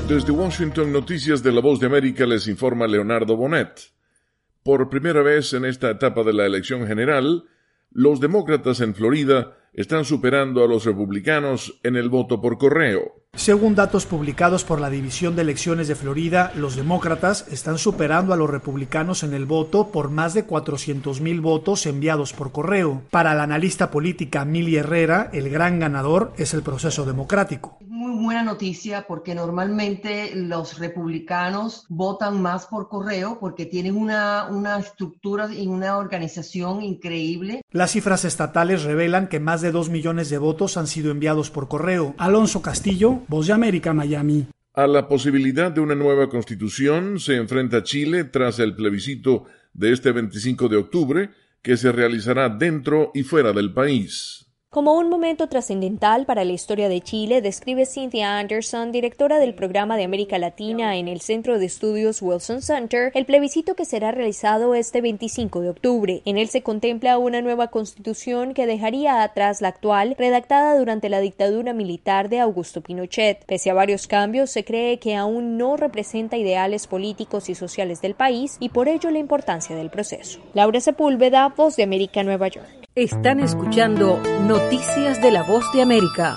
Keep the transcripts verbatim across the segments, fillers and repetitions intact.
Desde Washington, Noticias de la Voz de América, les informa Leonardo Bonet. Por primera vez en esta etapa de la elección general, los demócratas en Florida están superando a los republicanos en el voto por correo. Según datos publicados por la División de Elecciones de Florida, los demócratas están superando a los republicanos en el voto por más de cuatrocientos mil votos enviados por correo. Para la analista política Mili Herrera, el gran ganador es el proceso democrático. Muy buena noticia porque normalmente los republicanos votan más por correo porque tienen una, una estructura y una organización increíble. Las cifras estatales revelan que más de dos millones de votos han sido enviados por correo. Alonso Castillo, Voz de América, Miami. A la posibilidad de una nueva constitución se enfrenta Chile tras el plebiscito de este veinticinco de octubre, que se realizará dentro y fuera del país. Como un momento trascendental para la historia de Chile, describe Cynthia Anderson, directora del programa de América Latina en el Centro de Estudios Wilson Center, el plebiscito que será realizado este veinticinco de octubre. En él se contempla una nueva constitución que dejaría atrás la actual, redactada durante la dictadura militar de Augusto Pinochet. Pese a varios cambios, se cree que aún no representa ideales políticos y sociales del país y por ello la importancia del proceso. Laura Sepúlveda, Voz de América, Nueva York. Están escuchando Noticias de la Voz de América.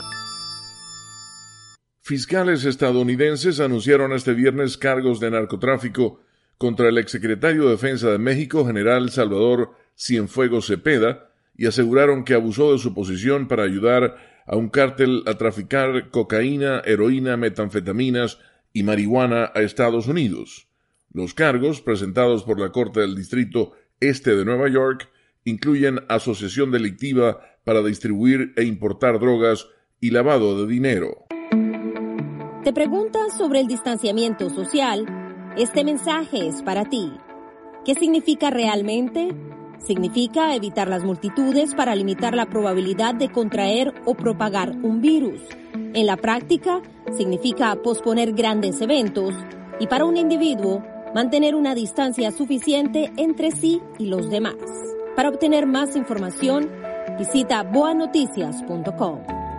Fiscales estadounidenses anunciaron este viernes cargos de narcotráfico contra el exsecretario de Defensa de México, general Salvador Cienfuegos Cepeda, y aseguraron que abusó de su posición para ayudar a un cártel a traficar cocaína, heroína, metanfetaminas y marihuana a Estados Unidos. Los cargos, presentados por la Corte del Distrito Este de Nueva York, incluyen asociación delictiva para distribuir e importar drogas y lavado de dinero. ¿Te preguntas sobre el distanciamiento social? Este mensaje es para ti. ¿Qué significa realmente? Significa evitar las multitudes para limitar la probabilidad de contraer o propagar un virus. En la práctica, significa posponer grandes eventos y para un individuo, mantener una distancia suficiente entre sí y los demás. Para obtener más información, visita boa noticias punto com.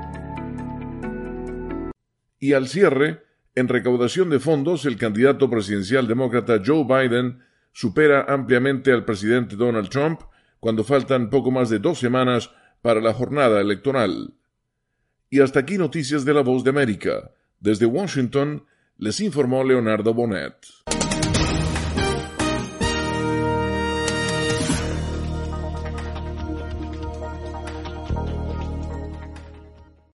Y al cierre, en recaudación de fondos, el candidato presidencial demócrata Joe Biden supera ampliamente al presidente Donald Trump cuando faltan poco más de dos semanas para la jornada electoral. Y hasta aquí Noticias de la Voz de América. Desde Washington, les informó Leonardo Bonet.